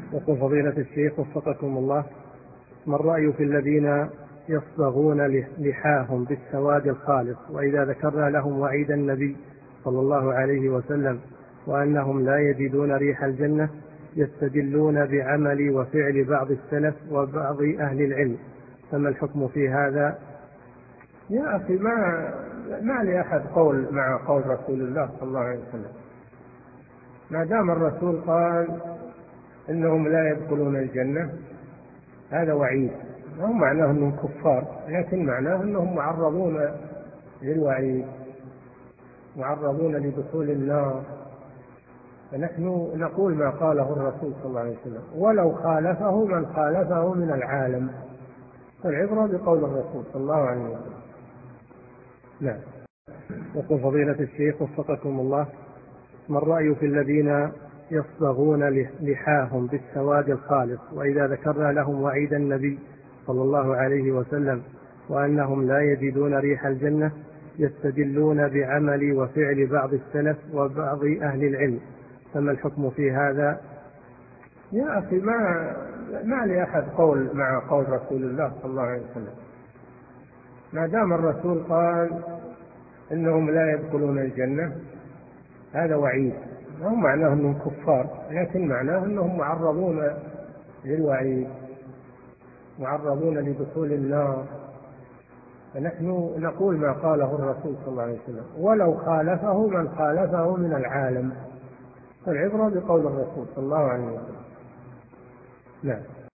يقول فضيلة الشيخ وفقكم الله: ما الرأي في الذين يصبغون لحاهم بالسواد الخالص، وإذا ذكرنا لهم وعيد النبي صلى الله عليه وسلم وأنهم لا يجدون ريح الجنة يستدلون بعمل وفعل بعض السلف وبعض أهل العلم، فما الحكم في هذا؟ يا أخي، ما لأحد قول مع قول رسول الله صلى الله عليه وسلم. ما دام الرسول قال إنهم لا يدخلون الجنة هذا وعيد، ما هو معناه أنهم كفار، لكن معناه أنهم معرضون للوعيد، معرضون لدخول النار. فنحن نقول ما قاله الرسول صلى الله عليه وسلم، ولو خالفه من خالفه من العالم، فالعبرة بقول الرسول صلى الله عليه وسلم. نعم. يقول فضيلة الشيخ وفقكم الله: ما الرأي في الذين يصبغون لحاهم بالسواد الخالص، وإذا ذكرنا لهم وعيد النبي صلى الله عليه وسلم وأنهم لا يجدون ريح الجنة يستدلون بعمل وفعل بعض السلف وبعض أهل العلم، فما الحكم في هذا؟ يا أخي، ما لأحد قول مع قول رسول الله صلى الله عليه وسلم. ما دام الرسول قال إنهم لا يدخلون الجنة هذا وعيد، ما هو معناه أنهم كفار، لكن معناه أنهم معرضون للوعيد، معرضون لدخول النار. فنحن نقول ما قاله الرسول صلى الله عليه وسلم، ولو خالفه من خالفه من العالم، فالعبرة بقول الرسول صلى الله عليه وسلم. نعم.